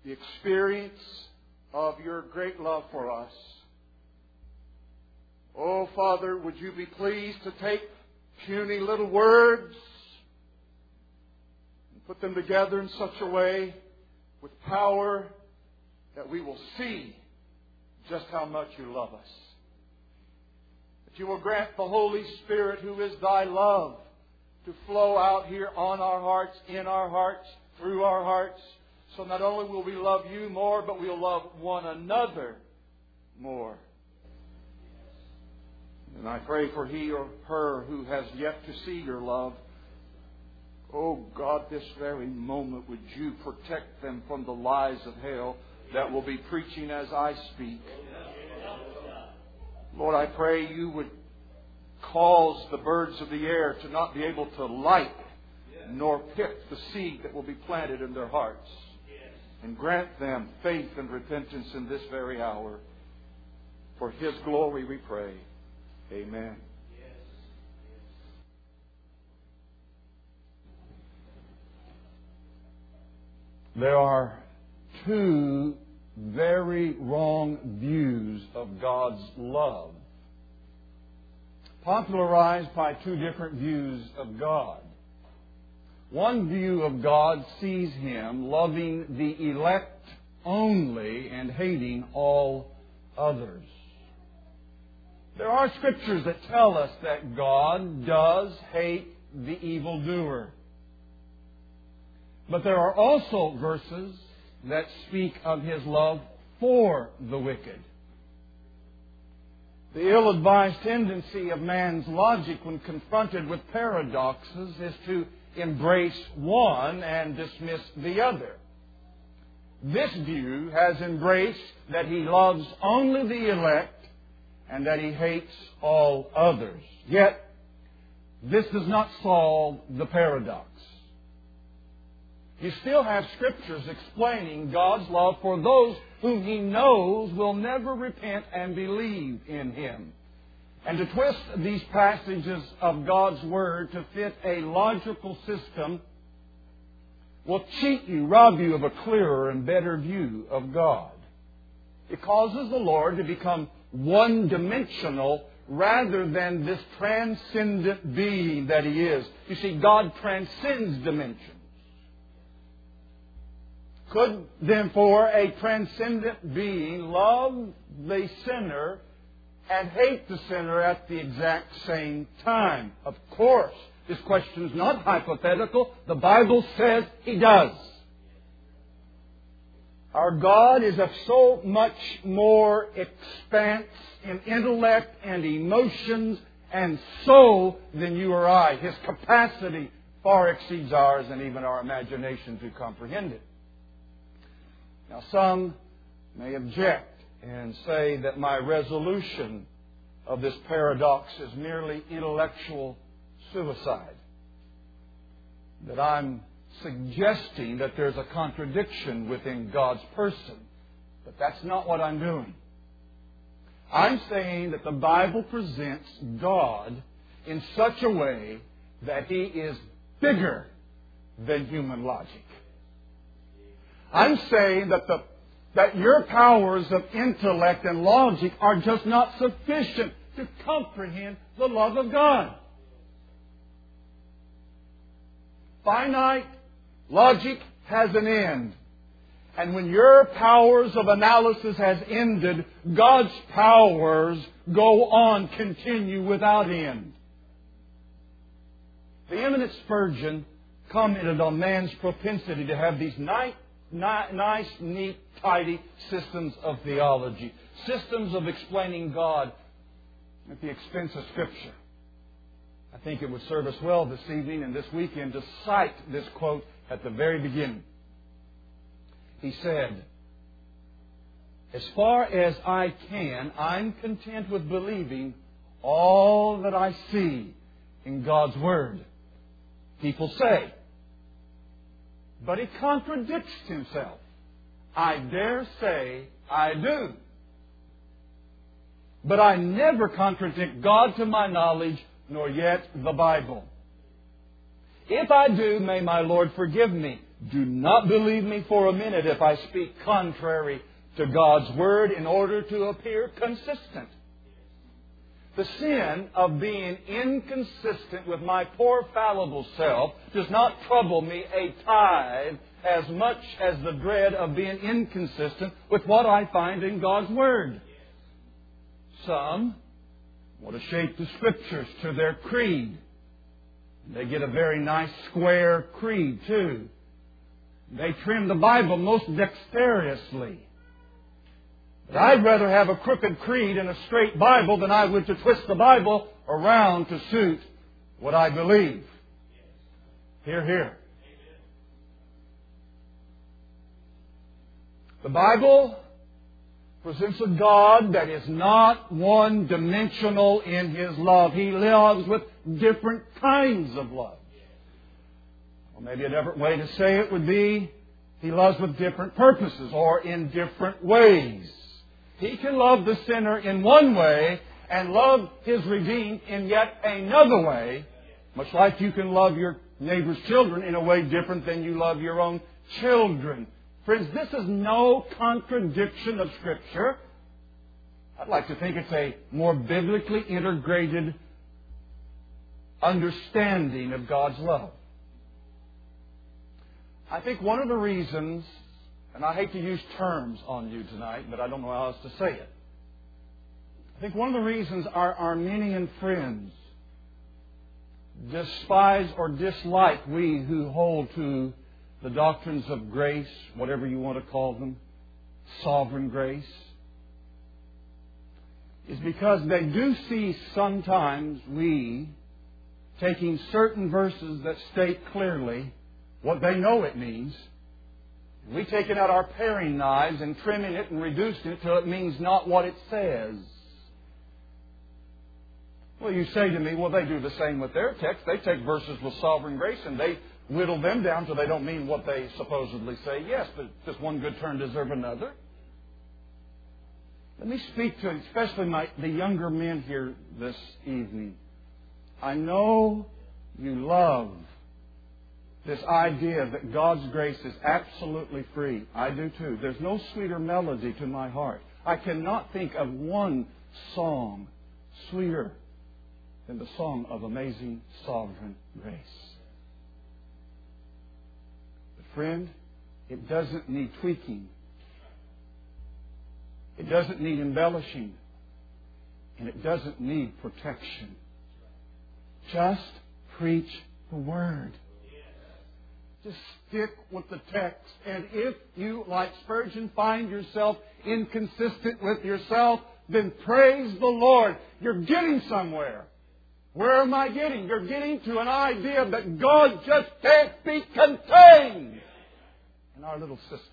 the experience of your great love for us. Oh, Father, would you be pleased to take puny little words and put them together in such a way with power that we will see just how much you love us. That you will grant the Holy Spirit, who is thy love, to flow out here on our hearts, in our hearts, through our hearts. So not only will we love you more, but we'll love one another more. And I pray for he or her who has yet to see your love. Oh God, this very moment, would you protect them from the lies of hell that will be preaching as I speak. Lord, I pray you would cause the birds of the air to not be able to light nor pick the seed that will be planted in their hearts. And grant them faith and repentance in this very hour. For His glory we pray. Amen. There are two very wrong views of God's love, popularized by two different views of God. One view of God sees Him loving the elect only and hating all others. There are scriptures that tell us that God does hate the evildoer. But there are also verses that speak of His love for the wicked. The ill-advised tendency of man's logic when confronted with paradoxes is to embrace one and dismiss the other. This view has embraced that He loves only the elect and that He hates all others. Yet, this does not solve the paradox. You still have scriptures explaining God's love for those whom He knows will never repent and believe in Him. And to twist these passages of God's Word to fit a logical system will cheat you, rob you of a clearer and better view of God. It causes the Lord to become one-dimensional rather than this transcendent being that He is. You see, God transcends dimensions. Could, therefore, a transcendent being love the sinner and hate the sinner at the exact same time? Of course, this question is not hypothetical. The Bible says He does. Our God is of so much more expanse in intellect and emotions and soul than you or I. His capacity far exceeds ours and even our imagination to comprehend it. Now, some may object and say that my resolution of this paradox is merely intellectual suicide. That I'm suggesting that there's a contradiction within God's person. But that's not what I'm doing. I'm saying that the Bible presents God in such a way that He is bigger than human logic. I'm saying that your powers of intellect and logic are just not sufficient to comprehend the love of God. Finite logic has an end. And when your powers of analysis has ended, God's powers go on, continue without end. The eminent Spurgeon commented on man's propensity to have these nice, neat, tidy systems of theology. Systems of explaining God at the expense of Scripture. I think it would serve us well this evening and this weekend to cite this quote at the very beginning. He said, "As far as I can, I'm content with believing all that I see in God's Word." People say, but he contradicts himself. I dare say I do. But I never contradict God to my knowledge, nor yet the Bible. If I do, may my Lord forgive me. Do not believe me for a minute if I speak contrary to God's Word in order to appear consistent. The sin of being inconsistent with my poor fallible self does not trouble me a tithe as much as the dread of being inconsistent with what I find in God's Word. Some want to shape the Scriptures to their creed. They get a very nice square creed, too. They trim the Bible most dexterously. But I'd rather have a crooked creed and a straight Bible than I would to twist the Bible around to suit what I believe. Hear, hear. The Bible presents a God that is not one-dimensional in His love. He loves with different kinds of love. Or maybe a different way to say it would be, He loves with different purposes or in different ways. He can love the sinner in one way and love His redeemed in yet another way, much like you can love your neighbor's children in a way different than you love your own children. Friends, this is no contradiction of Scripture. I'd like to think it's a more biblically integrated understanding of God's love. I think one of the reasons, and I hate to use terms on you tonight, but I don't know how else to say it. I think one of the reasons our Arminian friends despise or dislike we who hold to the doctrines of grace, whatever you want to call them, sovereign grace, is because they do see sometimes we taking certain verses that state clearly what they know it means. We taking out our paring knives and trimming it and reducing it till it means not what it says. Well, you say to me, well, they do the same with their text. They take verses with sovereign grace and they whittle them down so they don't mean what they supposedly say. Yes, but does one good turn deserve another? Let me speak to especially the younger men here this evening. I know you love this idea that God's grace is absolutely free. I do too. There's no sweeter melody to my heart. I cannot think of one song sweeter than the song of Amazing Sovereign Grace. But friend, it doesn't need tweaking. It doesn't need embellishing. And it doesn't need protection. Just preach the Word. Just stick with the text. And if you, like Spurgeon, find yourself inconsistent with yourself, then praise the Lord. You're getting somewhere. Where am I getting? You're getting to an idea that God just can't be contained in our little systems.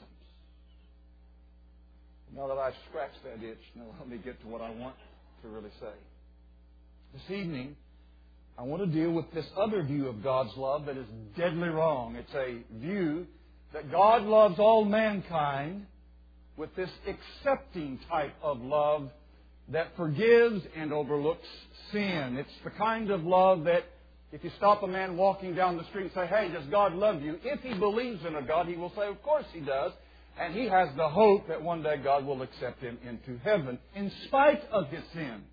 Now that I've scratched that itch, now let me get to what I want to really say. This evening, I want to deal with this other view of God's love that is deadly wrong. It's a view that God loves all mankind with this accepting type of love that forgives and overlooks sin. It's the kind of love that if you stop a man walking down the street and say, hey, does God love you? If he believes in a God, he will say, of course he does. And he has the hope that one day God will accept him into heaven in spite of his sin.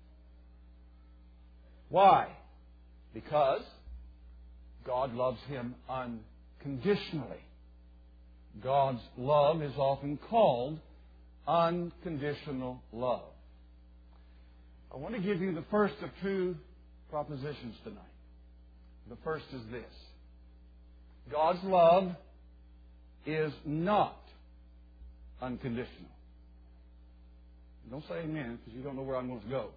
Why? Because God loves him unconditionally. God's love is often called unconditional love. I want to give you the first of two propositions tonight. The first is this. God's love is not unconditional. Don't say amen because you don't know where I'm going to go.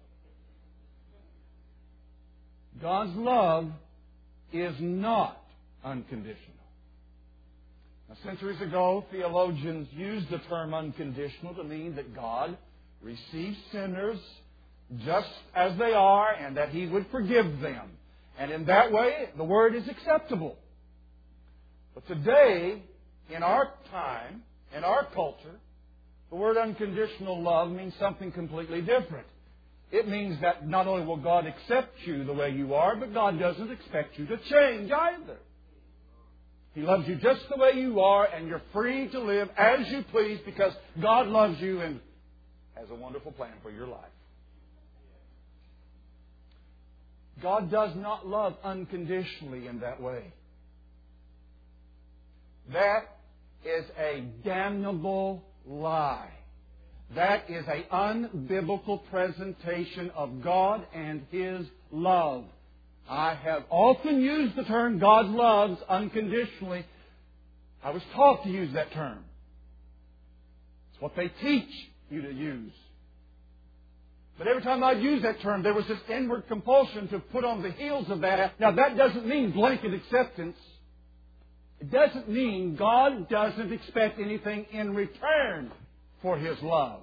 God's love is not unconditional. Now, centuries ago, theologians used the term unconditional to mean that God receives sinners just as they are and that He would forgive them. And in that way, the word is acceptable. But today, in our time, in our culture, the word unconditional love means something completely different. It means that not only will God accept you the way you are, but God doesn't expect you to change either. He loves you just the way you are, and you're free to live as you please because God loves you and has a wonderful plan for your life. God does not love unconditionally in that way. That is a damnable lie. That is an unbiblical presentation of God and His love. I have often used the term God loves unconditionally. I was taught to use that term. It's what they teach you to use. But every time I'd use that term, there was this inward compulsion to put on the heels of that. Now, that doesn't mean blanket acceptance. It doesn't mean God doesn't expect anything in return for His love.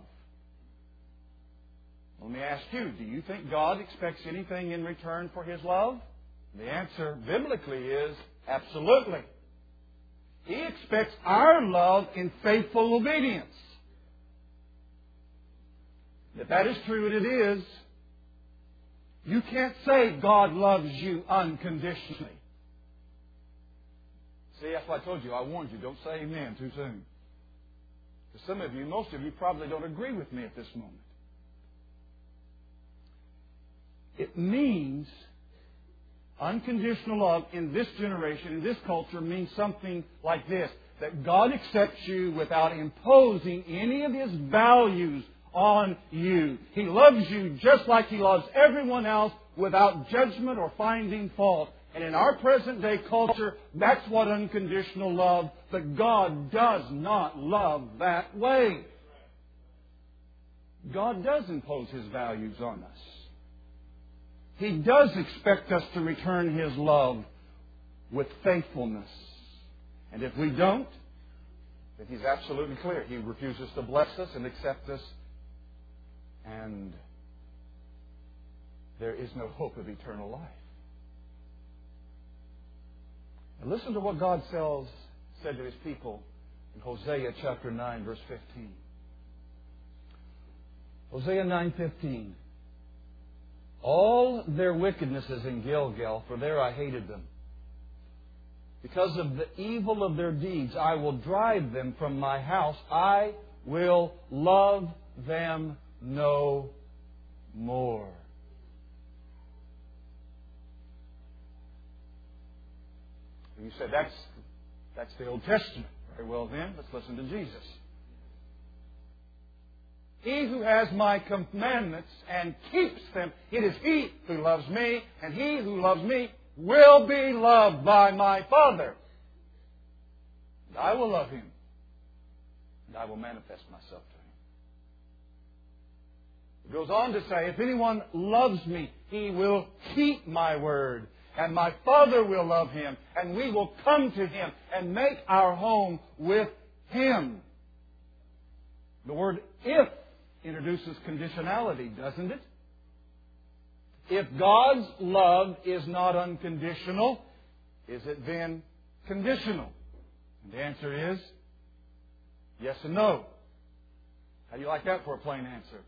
Let me ask you, do you think God expects anything in return for His love? The answer biblically is absolutely. He expects our love in faithful obedience. If that is true, and it is, you can't say God loves you unconditionally. See, that's why I told you, I warned you, don't say amen too soon. Because some of you, most of you, probably don't agree with me at this moment. It means unconditional love in this generation, in this culture, means something like this. That God accepts you without imposing any of His values on you. He loves you just like He loves everyone else without judgment or finding fault. And in our present day culture, that's what unconditional love, but God does not love that way. God does impose His values on us. He does expect us to return His love with faithfulness. And if we don't, then He's absolutely clear. He refuses to bless us and accept us. And there is no hope of eternal life. And listen to what God said to His people in Hosea chapter 9, verse 15. Hosea 9:15. All their wickedness is in Gilgal, for there I hated them. Because of the evil of their deeds, I will drive them from my house. I will love them no more. You said, that's the Old Testament. Very well then, let's listen to Jesus. He who has my commandments and keeps them, it is he who loves me, and he who loves me will be loved by my Father. And I will love him, and I will manifest myself to him. It goes on to say, if anyone loves me, he will keep my word, and my Father will love him, and we will come to him and make our home with him. The word if introduces conditionality, doesn't it? If God's love is not unconditional, is it then conditional? And the answer is yes and no. How do you like that for a plain answer?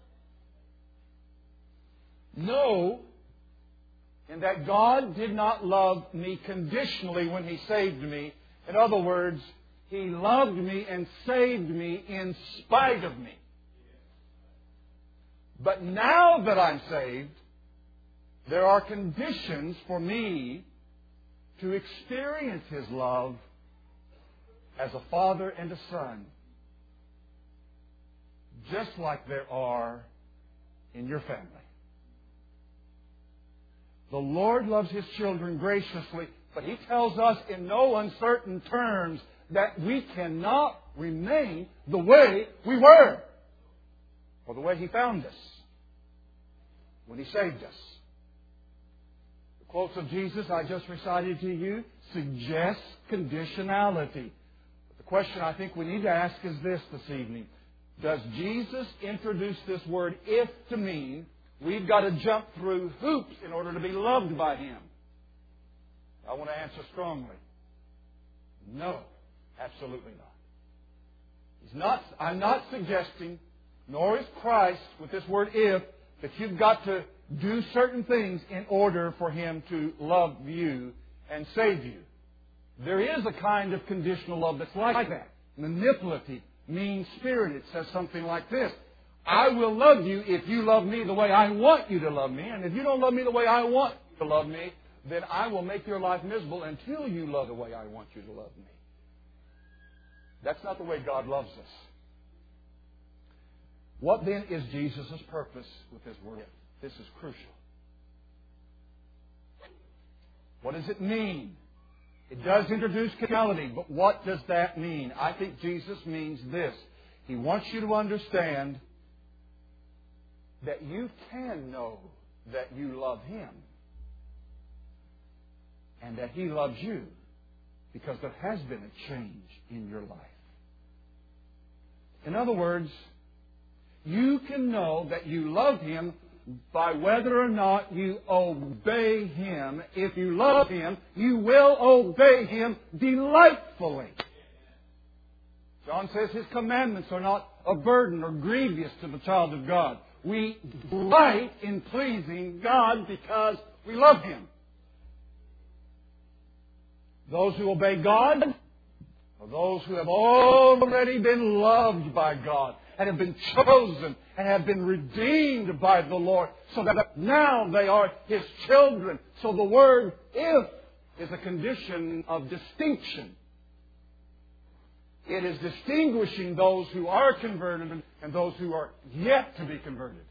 No, in that God did not love me conditionally when He saved me. In other words, He loved me and saved me in spite of me. But now that I'm saved, there are conditions for me to experience His love as a father and a son, just like there are in your family. The Lord loves His children graciously, but He tells us in no uncertain terms that we cannot remain the way we were, or the way He found us when He saved us. The quotes of Jesus I just recited to you suggest conditionality. But the question I think we need to ask is this evening. Does Jesus introduce this word if to mean we've got to jump through hoops in order to be loved by Him? I want to answer strongly. No, absolutely not. I'm not suggesting, nor is Christ with this word if, that you've got to do certain things in order for Him to love you and save you. There is a kind of conditional love that's like that. Manipulative, mean-spirited. It says something like this. I will love you if you love me the way I want you to love me. And if you don't love me the way I want you to love me, then I will make your life miserable until you love the way I want you to love me. That's not the way God loves us. What then is Jesus' purpose with His Word? This is crucial. What does it mean? It does introduce carnality, but what does that mean? I think Jesus means this. He wants you to understand that you can know that you love Him and that He loves you because there has been a change in your life. In other words, you can know that you love Him by whether or not you obey Him. If you love Him, you will obey Him delightfully. John says His commandments are not a burden or grievous to the child of God. We delight in pleasing God because we love Him. Those who obey God are those who have already been loved by God and have been chosen and have been redeemed by the Lord so that now they are His children. So the word if is a condition of distinction. It is distinguishing those who are converted and those who are yet to be converted.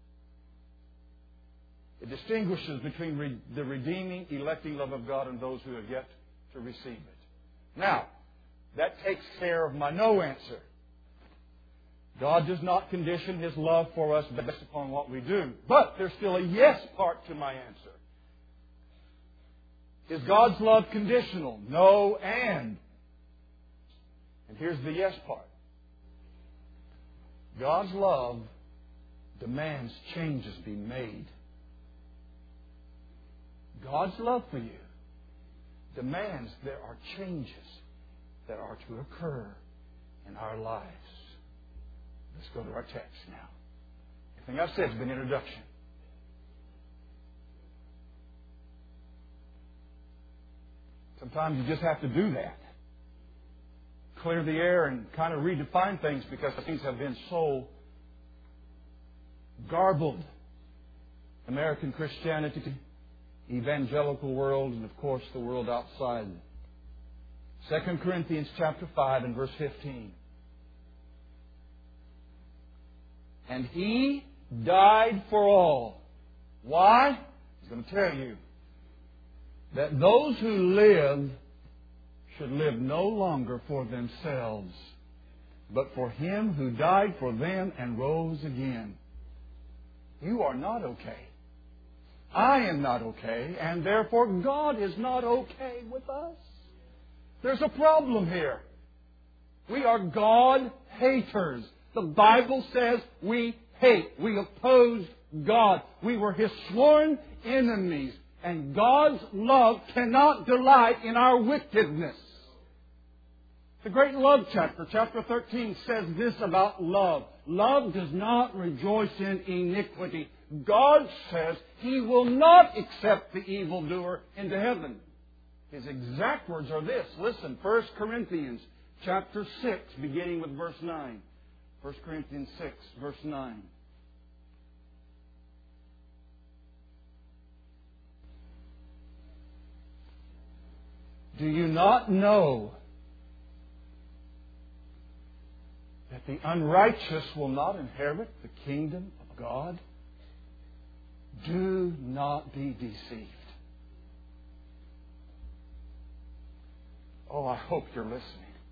It distinguishes between the redeeming, electing love of God and those who have yet to receive it. Now, that takes care of my no answer. God does not condition His love for us based upon what we do. But there's still a yes part to my answer. Is God's love conditional? No and. And here's the yes part. God's love demands changes be made. God's love for you demands there are changes that are to occur in our lives. Let's go to our text now. Everything I've said has been introduction. Sometimes you just have to do that. Clear the air and kind of redefine things because things have been so garbled. American Christianity, evangelical world, and of course the world outside. 2 Corinthians chapter 5 and verse 15. And He died for all. Why? He's going to tell you that those who live should live no longer for themselves, but for Him who died for them and rose again. You are not okay. I am not okay, and therefore God is not okay with us. There's a problem here. We are God haters. The Bible says we hate. We oppose God. We were His sworn enemies. And God's love cannot delight in our wickedness. The great love chapter, chapter 13, says this about love. Love does not rejoice in iniquity. God says He will not accept the evildoer into heaven. His exact words are this. Listen, 1 Corinthians chapter 6, beginning with verse 9. 1 Corinthians 6, verse 9. Do you not know that the unrighteous will not inherit the kingdom of God? Do not be deceived. Oh, I hope you're listening.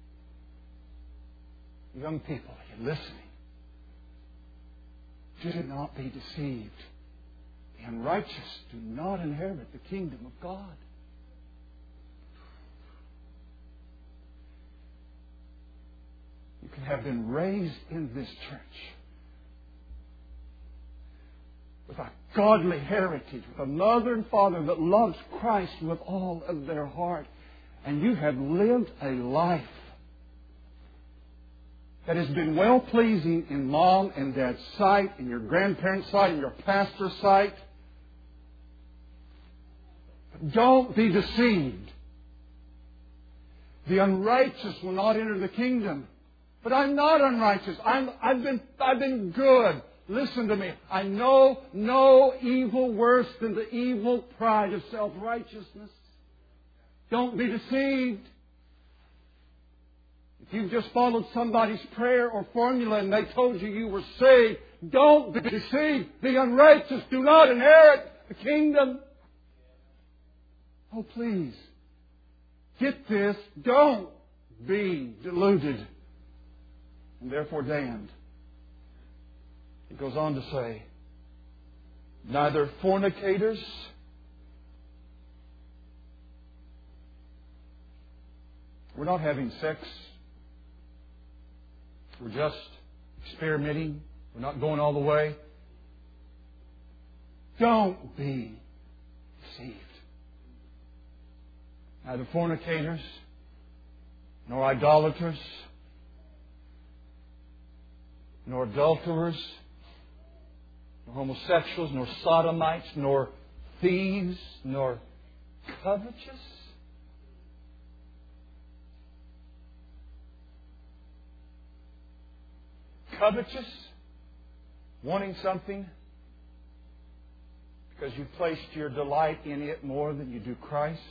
Young people, are you listening? Do not be deceived. The unrighteous do not inherit the kingdom of God. You can have been raised in this church with a godly heritage, with a mother and father that loves Christ with all of their heart, and you have lived a life that has been well-pleasing in mom and dad's sight, in your grandparents' sight, in your pastor's sight. But don't be deceived. The unrighteous will not enter the kingdom. But I'm not unrighteous. I've been good. Listen to me. I know no evil worse than the evil pride of self-righteousness. Don't be deceived. If you've just followed somebody's prayer or formula and they told you were saved, don't be deceived. The unrighteous do not inherit the kingdom. Oh, please. Get this. Don't be deluded and therefore damned. It goes on to say, neither fornicators, we're not having sex, we're just experimenting, we're not going all the way. Don't be deceived. Neither fornicators, nor idolaters, nor adulterers, nor homosexuals, nor sodomites, nor thieves, nor covetous. Covetous, wanting something because you placed your delight in it more than you do Christ.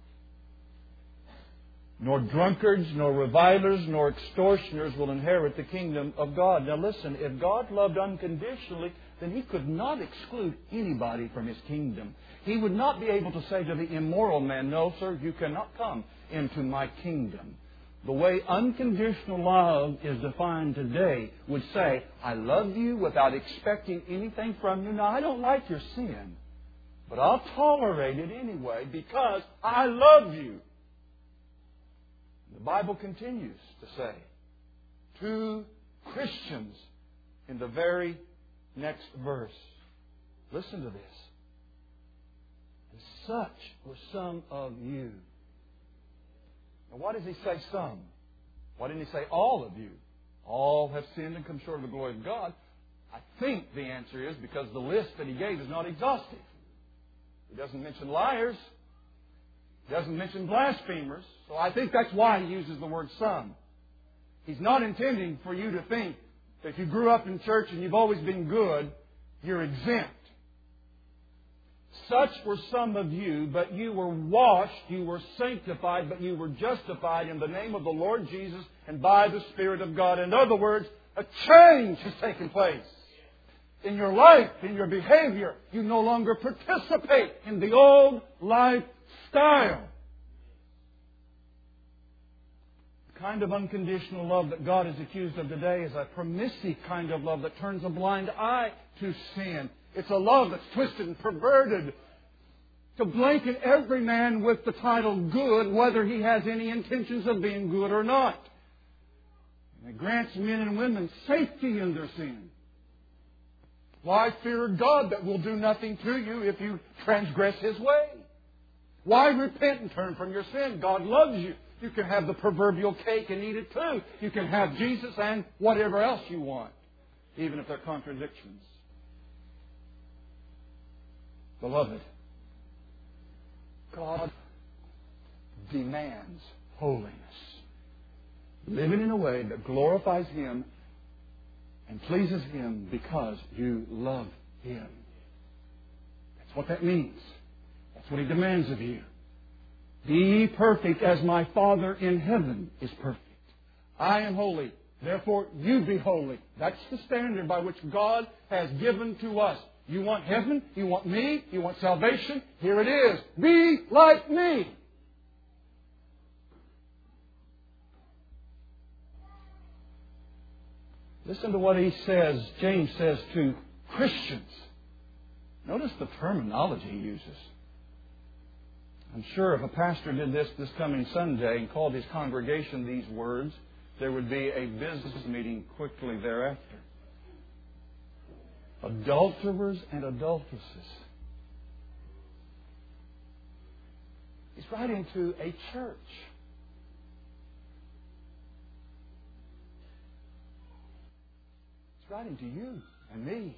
Nor drunkards, nor revilers, nor extortioners will inherit the kingdom of God. Now listen, if God loved unconditionally, then He could not exclude anybody from His kingdom. He would not be able to say to the immoral man, no, sir, you cannot come into my kingdom. The way unconditional love is defined today would say, I love you without expecting anything from you. Now, I don't like your sin, but I'll tolerate it anyway because I love you. The Bible continues to say to Christians in the very next verse, listen to this. And such were some of you. Now, why does He say some? Why didn't He say all of you? All have sinned and come short of the glory of God. I think the answer is because the list that He gave is not exhaustive. He doesn't mention liars. He doesn't mention blasphemers. So I think that's why He uses the word some. He's not intending for you to think that if you grew up in church and you've always been good, you're exempt. Such were some of you, but you were washed, you were sanctified, but you were justified in the name of the Lord Jesus and by the Spirit of God. In other words, a change has taken place. In your life, in your behavior, you no longer participate in the old lifestyle. The kind of unconditional love that God is accused of today is a permissive kind of love that turns a blind eye to sin. It's a love that's twisted and perverted to blanket every man with the title good, whether he has any intentions of being good or not. And it grants men and women safety in their sin. Why fear God that will do nothing to you if you transgress His way? Why repent and turn from your sin? God loves you. You can have the proverbial cake and eat it too. You can have Jesus and whatever else you want, even if they're contradictions. Beloved, God demands holiness. Living in a way that glorifies Him and pleases Him because you love Him. That's what that means. That's what He demands of you. Be ye perfect as my Father in heaven is perfect. I am holy. Therefore, you be holy. That's the standard by which God has given to us. You want heaven? You want me? You want salvation? Here it is. Be like me. Listen to what he says, James says to Christians. Notice the terminology he uses. I'm sure if a pastor did this coming Sunday and called his congregation these words, there would be a business meeting quickly thereafter. Adulterers and adulteresses. He's writing to a church. He's writing to you and me.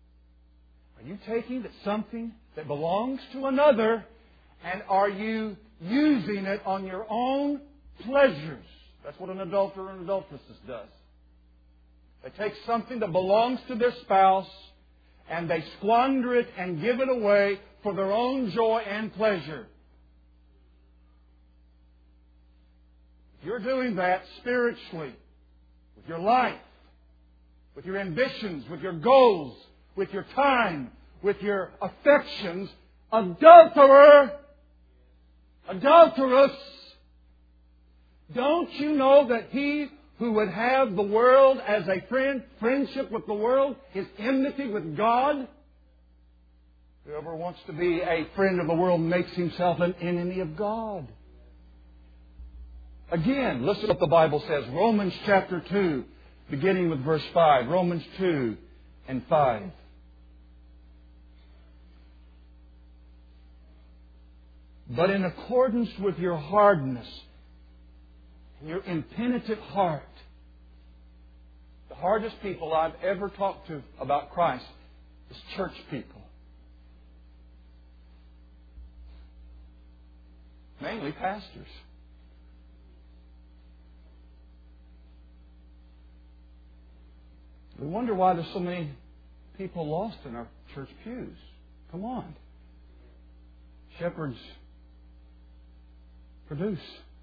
Are you taking something that belongs to another and are you using it on your own pleasures. That's what an adulterer and adulteress does. They take something that belongs to their spouse and they squander it and give it away for their own joy and pleasure. If you're doing that spiritually, with your life, with your ambitions, with your goals, with your time, with your affections, adulterer, adulteress, don't you know that he who would have the world as a friend, friendship with the world, is enmity with God? Whoever wants to be a friend of the world makes himself an enemy of God. Again, listen to what the Bible says. Romans chapter 2, beginning with verse 5. Romans 2 and 5. But in accordance with your hardness, your impenitent heart. The hardest people I've ever talked to about Christ is church people. Mainly pastors. We wonder why there's so many people lost in our church pews. Come on. Shepherds produce.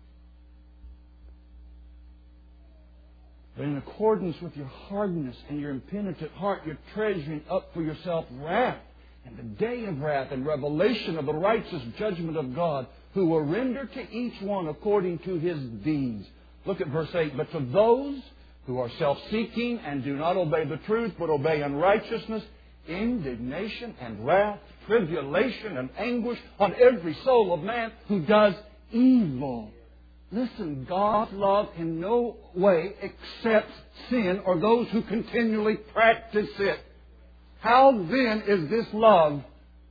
But in accordance with your hardness and your impenitent heart, you're treasuring up for yourself wrath and the day of wrath and revelation of the righteous judgment of God, who will render to each one according to his deeds. Look at verse 8. But to those who are self-seeking and do not obey the truth, but obey unrighteousness, indignation and wrath, tribulation and anguish on every soul of man who does evil. Listen, God's love in no way accepts sin or those who continually practice it. How then is this love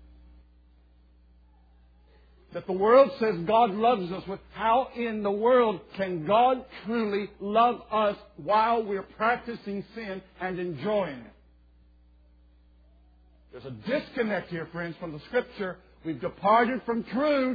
that the world says God loves us with? How in the world can God truly love us while we're practicing sin and enjoying it? There's a disconnect here, friends, from the Scripture. We've departed from truth.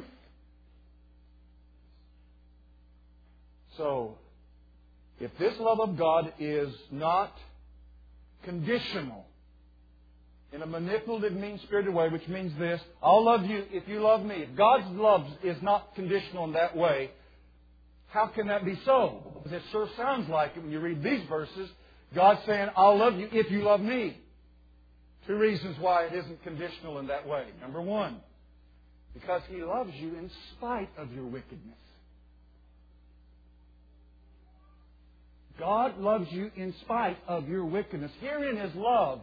So, if this love of God is not conditional in a manipulative, mean-spirited way, which means this: I'll love you if you love me. If God's love is not conditional in that way, how can that be so? Because it sure sounds like it when you read these verses. God's saying, I'll love you if you love me. Two reasons why it isn't conditional in that way. Number one, because He loves you in spite of your wickedness. God loves you in spite of your wickedness. Herein is love.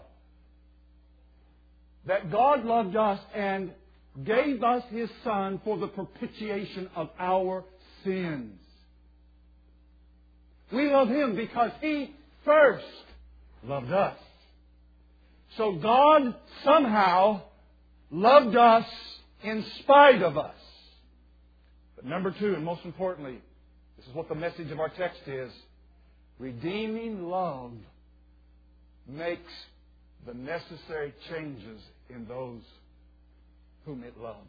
That God loved us and gave us His Son for the propitiation of our sins. We love Him because He first loved us. So God somehow loved us in spite of us. But number two, and most importantly, this is what the message of our text is: redeeming love makes the necessary changes in those whom it loves.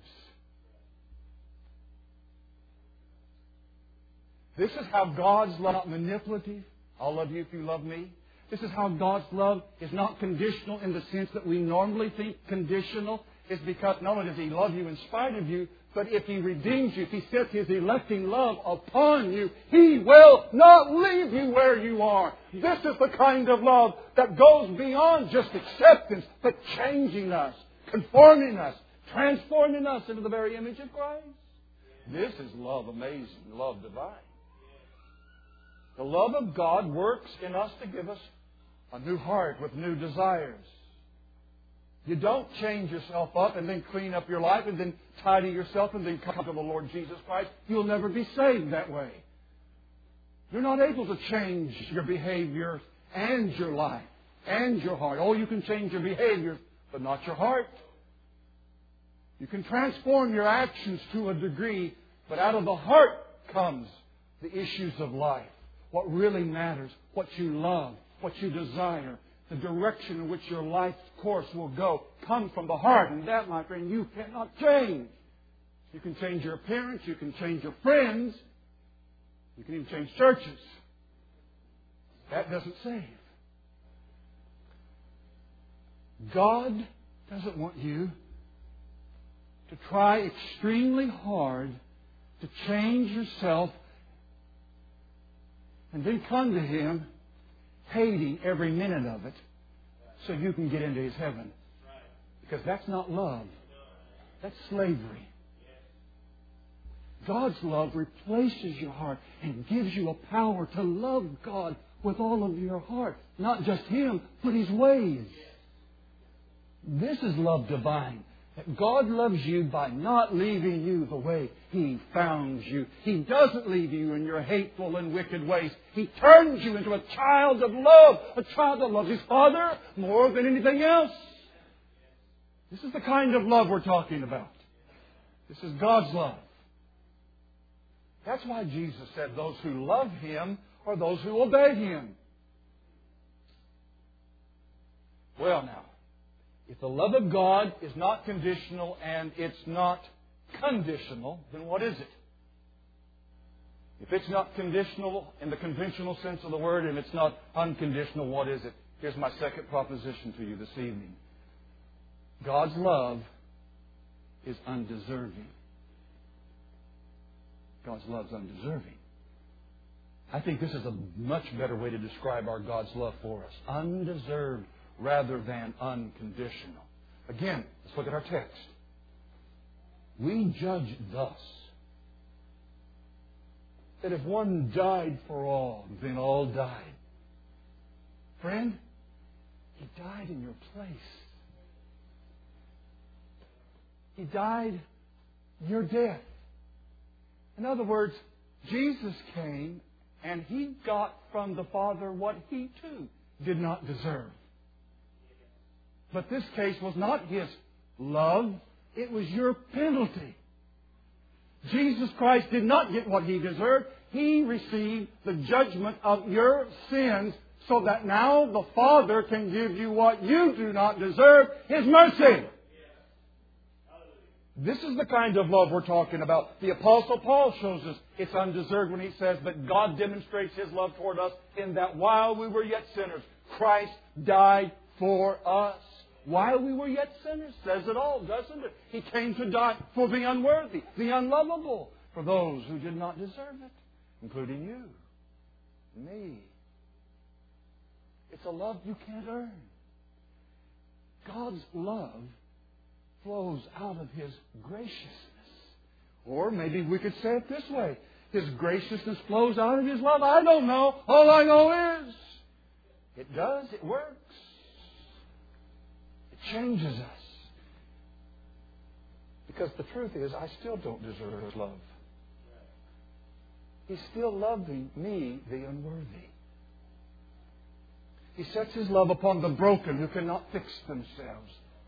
This is how God's love is not manipulative. I'll love you if you love me. This is how God's love is not conditional in the sense that we normally think conditional. It's because not only does He love you in spite of you, but if He redeems you, if He sets His electing love upon you, He will not leave you where you are. This is the kind of love that goes beyond just acceptance, but changing us, conforming us, transforming us into the very image of Christ. This is love amazing, love divine. The love of God works in us to give us a new heart with new desires. You don't change yourself up and then clean up your life and then tidy yourself and then come to the Lord Jesus Christ. You'll never be saved that way. You're not able to change your behavior and your life and your heart. Oh, you can change your behavior, but not your heart. You can transform your actions to a degree, but out of the heart comes the issues of life. What really matters, what you love, what you desire, the direction in which your life's course will go, comes from the heart. And that, my friend, you cannot change. You can change your appearance. You can change your friends. You can even change churches. That doesn't save. God doesn't want you to try extremely hard to change yourself and then come to Him hating every minute of it so you can get into His heaven. Because that's not love. That's slavery. God's love replaces your heart and gives you a power to love God with all of your heart. Not just Him, but His ways. This is love divine. That God loves you by not leaving you the way He found you. He doesn't leave you in your hateful and wicked ways. He turns you into a child of love. A child that loves his Father more than anything else. This is the kind of love we're talking about. This is God's love. That's why Jesus said those who love Him are those who obey Him. Well now, if the love of God is not conditional and it's not conditional, then what is it? If it's not conditional in the conventional sense of the word and it's not unconditional, what is it? Here's my second proposition to you this evening. God's love is undeserving. God's love is undeserving. I think this is a much better way to describe our God's love for us. Undeserved rather than unconditional. Again, let's look at our text. We judge thus, that if one died for all, then all died. Friend, He died in your place. He died your death. In other words, Jesus came and He got from the Father what He too did not deserve. But this case was not His love, it was your penalty. Jesus Christ did not get what He deserved. He received the judgment of your sins so that now the Father can give you what you do not deserve, His mercy. This is the kind of love we're talking about. The Apostle Paul shows us it's undeserved when he says that God demonstrates His love toward us in that while we were yet sinners, Christ died for us. While we were yet sinners, says it all, doesn't it? He came to die for the unworthy, the unlovable, for those who did not deserve it, including you, me. It's a love you can't earn. God's love flows out of His graciousness. Or maybe we could say it this way. His graciousness flows out of His love. I don't know. All I know is it does. It works. It changes us. Because the truth is, I still don't deserve His love. He's still loving me, the unworthy. He sets His love upon the broken who cannot fix themselves.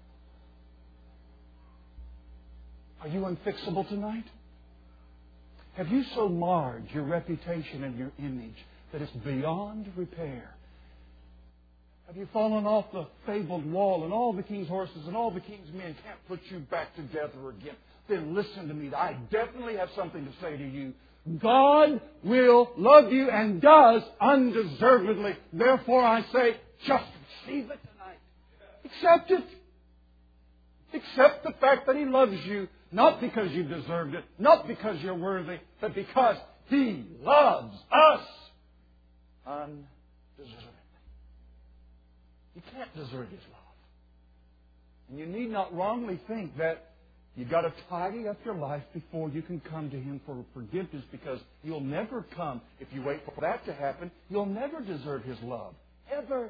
Are you unfixable tonight? Have you so marred your reputation and your image that it's beyond repair? Have you fallen off the fabled wall and all the king's horses and all the king's men can't put you back together again? Then listen to me. I definitely have something to say to you. God will love you and does undeservedly. Therefore I say, just receive it tonight. Accept it. Accept the fact that He loves you, not because you deserved it, not because you're worthy, but because He loves us undeservedly. You can't deserve His love. And you need not wrongly think that you've got to tidy up your life before you can come to Him for forgiveness, because you'll never come, if you wait for that to happen, you'll never deserve His love. Ever.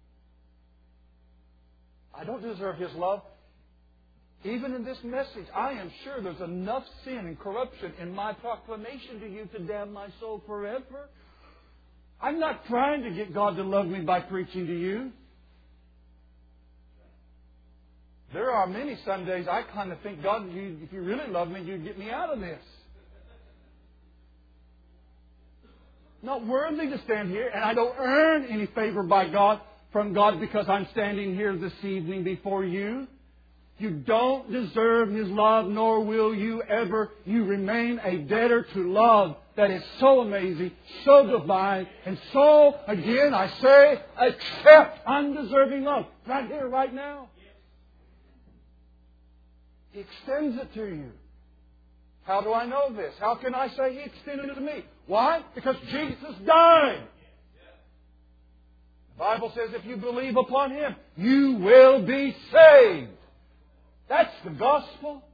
I don't deserve His love. Even in this message, I am sure there's enough sin and corruption in my proclamation to you to damn my soul forever. I'm not trying to get God to love me by preaching to you. There are many Sundays I kind of think, God, if you really love me, you'd get me out of this. Not worthy to stand here, and I don't earn any favor by God from God because I'm standing here this evening before you. You don't deserve His love, nor will you ever. You remain a debtor to love that is so amazing, so divine, and so, again, I say, accept undeserving love. Right here, right now. He extends it to you. How do I know this? How can I say He extended it to me? Why? Because Jesus died. The Bible says if you believe upon Him, you will be saved. That's the gospel.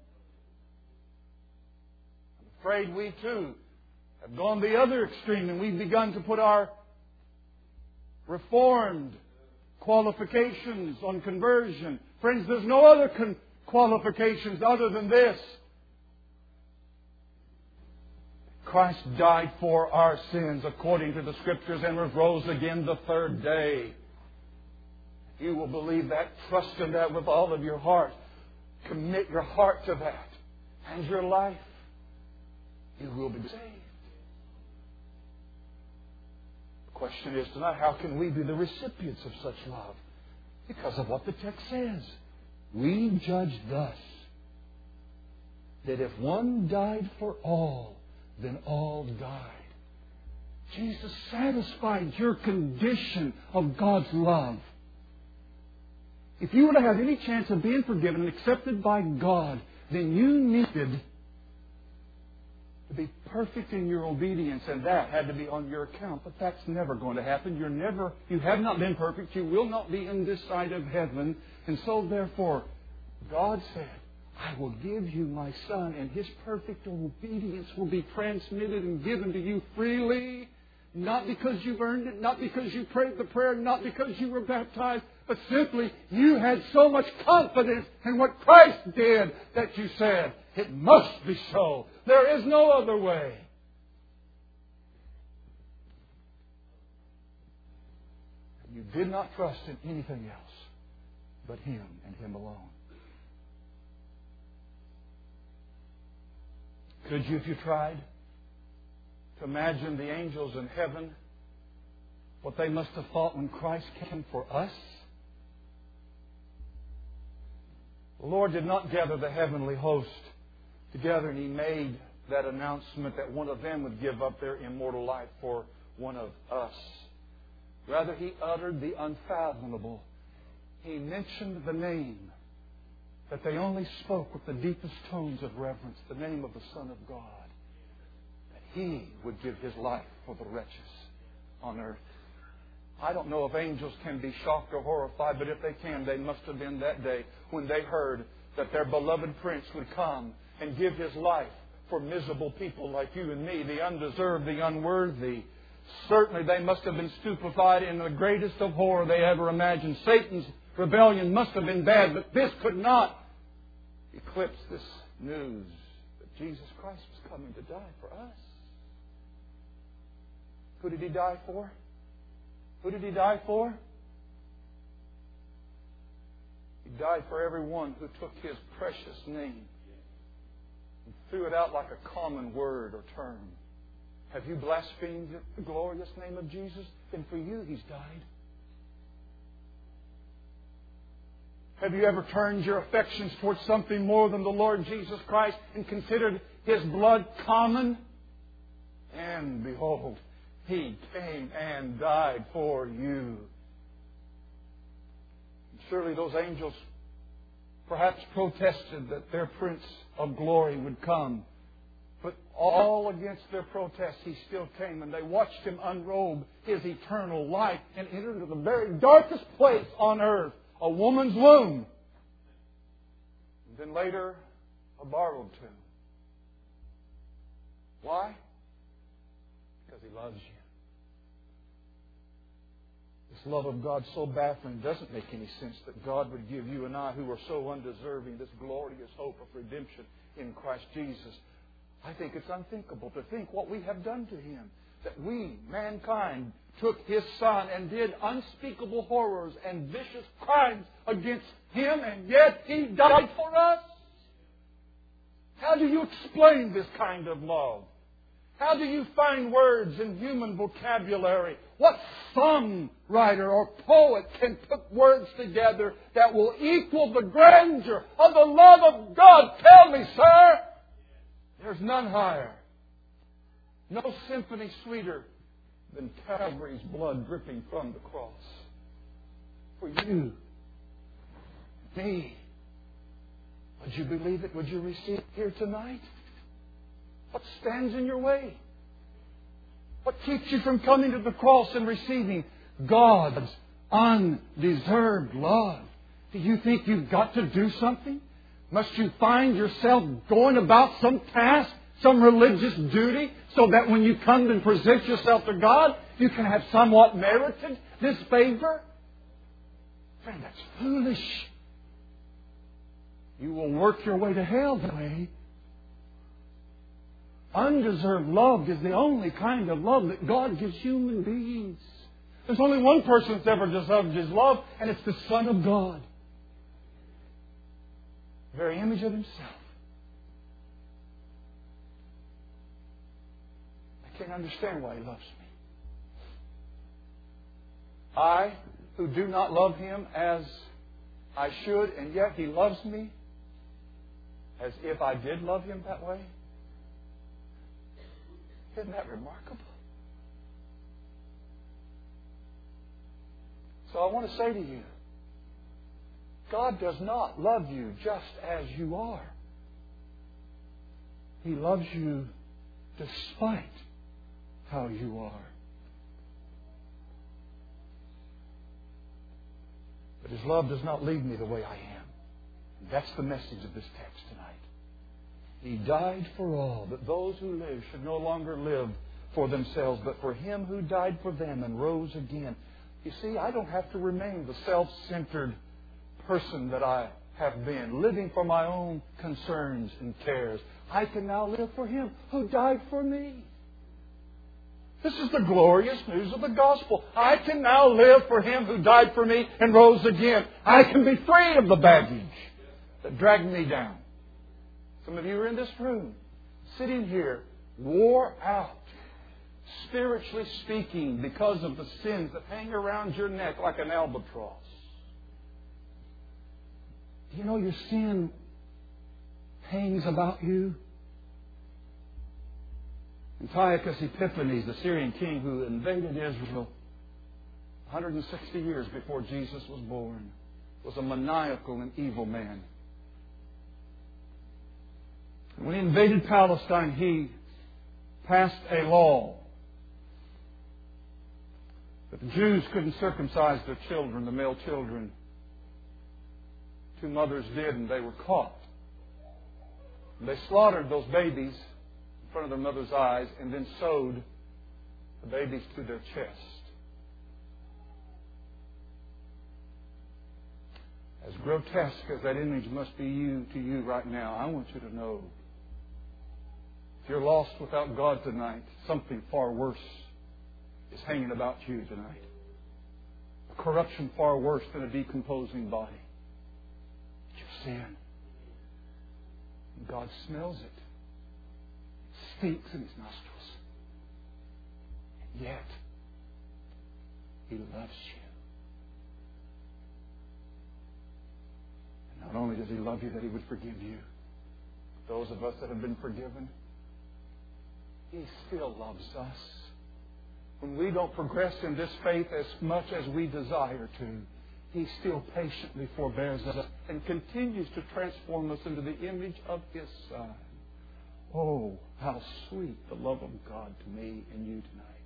I'm afraid we too have gone the other extreme and we've begun to put our reformed qualifications on conversion. Friends, there's no other qualifications other than this. Christ died for our sins according to the Scriptures and rose again the third day. If you will believe that, trust in that with all of your heart, commit your heart to that and your life, you will be saved. The question is tonight, how can we be the recipients of such love? Because of what the text says. We judge thus, that if one died for all, then all died. Jesus satisfied your condition of God's love. If you were to have any chance of being forgiven and accepted by God, then you needed to be perfect in your obedience, and that had to be on your account. But that's never going to happen. You have not been perfect. You will not be in this side of heaven. And so, therefore, God said, I will give you my Son, and His perfect obedience will be transmitted and given to you freely. Not because you've earned it, not because you prayed the prayer, not because you were baptized, but simply you had so much confidence in what Christ did that you said, it must be so. There is no other way. And you did not trust in anything else but Him and Him alone. Could you, if you tried, to imagine the angels in heaven, what they must have thought when Christ came for us? The Lord did not gather the heavenly host together and He made that announcement that one of them would give up their immortal life for one of us. Rather, He uttered the unfathomable. He mentioned the name that they only spoke with the deepest tones of reverence, the name of the Son of God. That He would give His life for the wretches on earth. I don't know if angels can be shocked or horrified, but if they can, they must have been that day when they heard that their beloved Prince would come and give His life for miserable people like you and me, the undeserved, the unworthy. Certainly they must have been stupefied in the greatest of horror they ever imagined. Satan's rebellion must have been bad, but this could not eclipse this news that Jesus Christ was coming to die for us. Who did He die for? Who did He die for? He died for everyone who took His precious name and threw it out like a common word or term. Have you blasphemed the glorious name of Jesus? Then for you He's died. Have you ever turned your affections towards something more than the Lord Jesus Christ and considered His blood common? And behold, He came and died for you. Surely those angels perhaps protested that their Prince of Glory would come. But all against their protest, He still came, and they watched Him unrobe His eternal life and enter into the very darkest place on earth, a woman's womb. And then later, a borrowed tomb. Why? Because He loves you. This love of God so baffling doesn't make any sense that God would give you and I, who are so undeserving, this glorious hope of redemption in Christ Jesus. I think it's unthinkable to think what we have done to Him. That we, mankind, took His Son and did unspeakable horrors and vicious crimes against Him, and yet He died for us. How do you explain this kind of love? How do you find words in human vocabulary? What songwriter or poet can put words together that will equal the grandeur of the love of God? Tell me, sir. There's none higher. No symphony sweeter than Calvary's blood dripping from the cross. For you, me. Would you believe it? Would you receive it here tonight? What stands in your way? What keeps you from coming to the cross and receiving God's undeserved love? Do you think you've got to do something? Must you find yourself going about some task, some religious duty, so that when you come and present yourself to God, you can have somewhat merited this favor? Friend, that's foolish. You will work your way to hell that way. Undeserved love is the only kind of love that God gives human beings. There's only one person that's ever deserved His love, and it's the Son of God. The very image of Himself. I can't understand why He loves me. I, who do not love Him as I should, and yet He loves me as if I did love Him that way. Isn't that remarkable? So I want to say to you, God does not love you just as you are. He loves you despite how you are. But His love does not leave me the way I am. And that's the message of this text tonight. He died for all, that those who live should no longer live for themselves, but for Him who died for them and rose again. You see, I don't have to remain the self-centered person that I have been, living for my own concerns and cares. I can now live for Him who died for me. This is the glorious news of the gospel. I can now live for Him who died for me and rose again. I can be free of the baggage that dragged me down. Some of you are in this room, sitting here, wore out, spiritually speaking, because of the sins that hang around your neck like an albatross. Do you know your sin hangs about you? Antiochus Epiphanes, the Syrian king who invaded Israel 160 years before Jesus was born, was a maniacal and evil man. When he invaded Palestine, he passed a law that the Jews couldn't circumcise their children, the male children. 2 mothers did, and they were caught. They slaughtered those babies in front of their mother's eyes and then sewed the babies to their chest. As grotesque as that image must be to you right now, I want you to know, if you're lost without God tonight, something far worse is hanging about you tonight. A corruption far worse than a decomposing body. It's your sin. And God smells it. It stinks in His nostrils. And yet, He loves you. And not only does He love you that He would forgive you, but those of us that have been forgiven, He still loves us. When we don't progress in this faith as much as we desire to, He still patiently forbears us and continues to transform us into the image of His Son. Oh, how sweet the love of God to me and you tonight.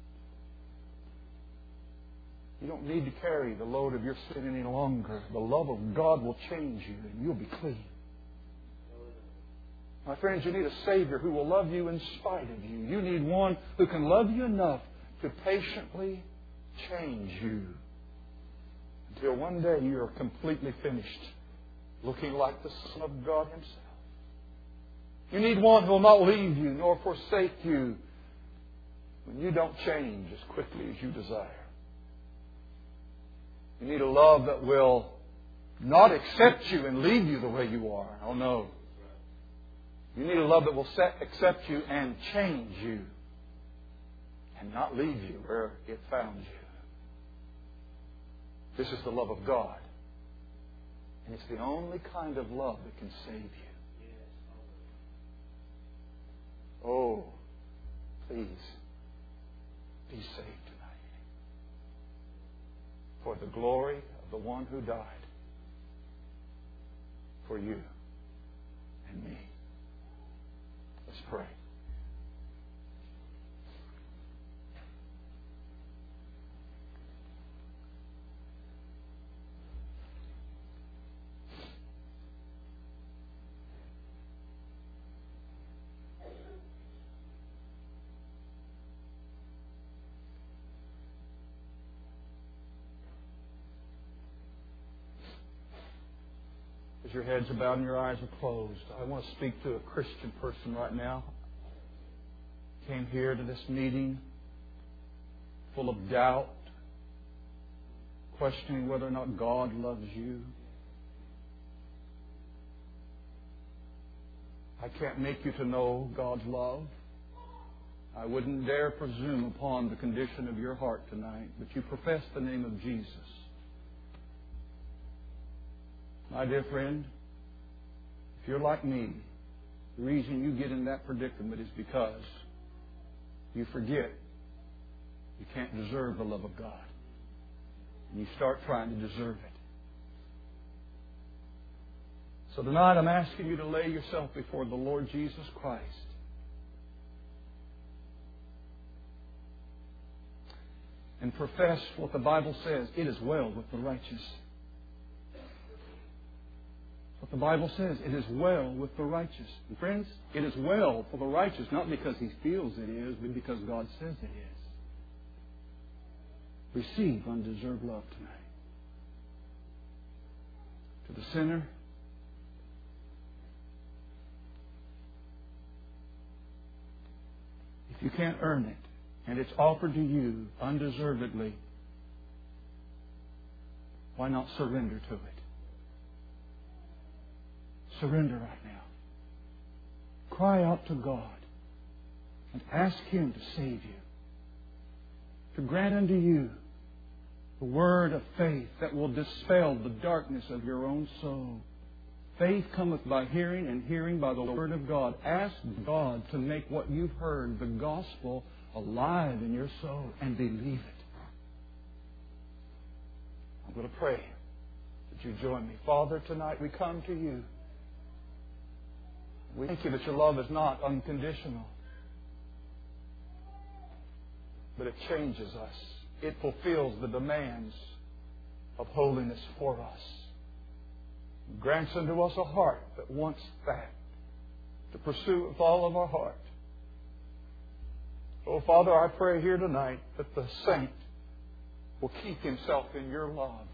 You don't need to carry the load of your sin any longer. The love of God will change you and you'll be clean. My friends, you need a Savior who will love you in spite of you. You need one who can love you enough to patiently change you until one day you are completely finished, looking like the Son of God Himself. You need one who will not leave you nor forsake you when you don't change as quickly as you desire. You need a love that will not accept you and leave you the way you are. Oh no. You need a love that will accept you and change you and not leave you where it found you. This is the love of God. And it's the only kind of love that can save you. Oh, please be saved tonight for the glory of the one who died for you and me. Let's pray. As your heads are bowed and your eyes are closed, I want to speak to a Christian person right now. Came here to this meeting full of doubt, questioning whether or not God loves you. I can't make you to know God's love. I wouldn't dare presume upon the condition of your heart tonight, but you profess the name of Jesus. My dear friend, if you're like me, the reason you get in that predicament is because you forget you can't deserve the love of God. And you start trying to deserve it. So tonight I'm asking you to lay yourself before the Lord Jesus Christ. And profess what the Bible says. It is well with the righteous. What the Bible says, it is well with the righteous. And friends, it is well for the righteous, not because he feels it is, but because God says it is. Receive undeserved love tonight. To the sinner, if you can't earn it, and it's offered to you undeservedly, why not surrender to it? Surrender right now. Cry out to God and ask Him to save you, to grant unto you the word of faith that will dispel the darkness of your own soul. Faith cometh by hearing, and hearing by the word of God. Ask God to make what you've heard, the gospel, alive in your soul, and believe it. I'm going to pray that you join me. Father, tonight we come to you. We thank you that your love is not unconditional, but it changes us. It fulfills the demands of holiness for us. It grants unto us a heart that wants that, to pursue with all of our heart. Oh, Father, I pray here tonight that the saint will keep himself in your love.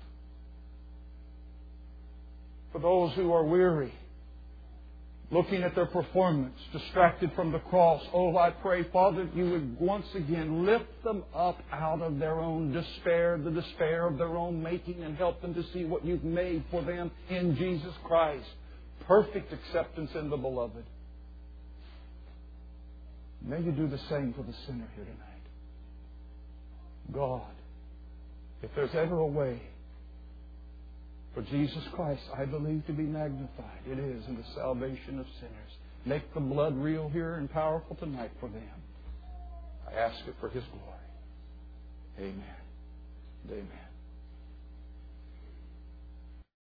For those who are weary, looking at their performance, distracted from the cross, oh, I pray, Father, that you would once again lift them up out of their own despair, the despair of their own making, and help them to see what you've made for them in Jesus Christ. Perfect acceptance in the Beloved. May you do the same for the sinner here tonight. God, if there's ever a way for Jesus Christ, I believe, to be magnified, it is in the salvation of sinners. Make the blood real here and powerful tonight for them. I ask it for His glory. Amen and amen.